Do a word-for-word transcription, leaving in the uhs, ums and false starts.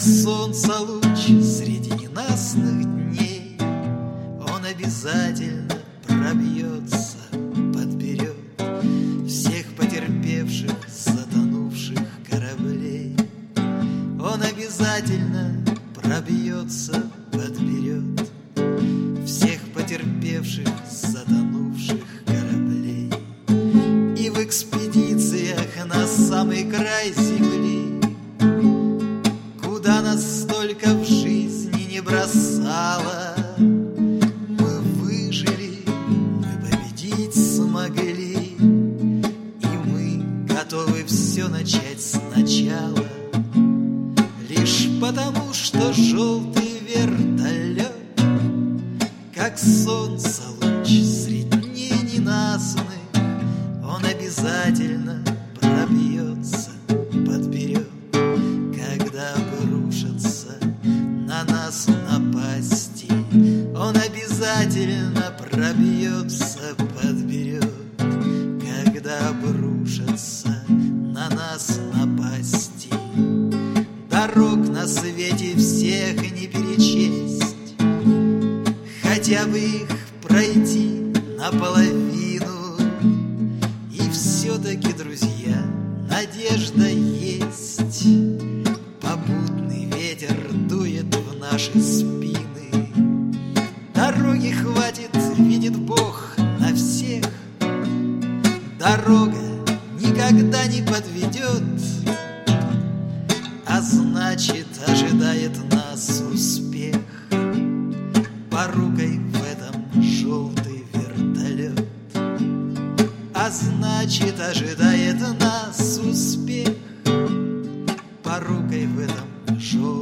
солнца луч среди ненастных дней, он обязательно пробьется, подберет всех потерпевших, затонувших кораблей. Он обязательно пробьется, подберет всех потерпевших, затонувших кораблей. И в экспедициях на самый край земли, куда нас столько в жизни не бросало, мы выжили, мы победить смогли, и мы готовы все начать сначала, лишь потому, что желтый вертолет, как солнце луч средь дней ненастных, он обязательно пробьется, подберет, когда обрушатся на нас напасти. Он обязательно пробьется, подберет, когда обрушатся на нас напасти. Дорог на свете всех не перечесть, хотя бы их пройти наполовину. И все-таки, друзья, надежда есть. Попутный ветер дует в наши спины. Дороги хватит, видит Бог, на всех. Дорога никогда не подведет, а значит, ожидает нас успех. Порукой в этом желтый вертолет, а значит, ожидает нас успех. Порукой в этом желтый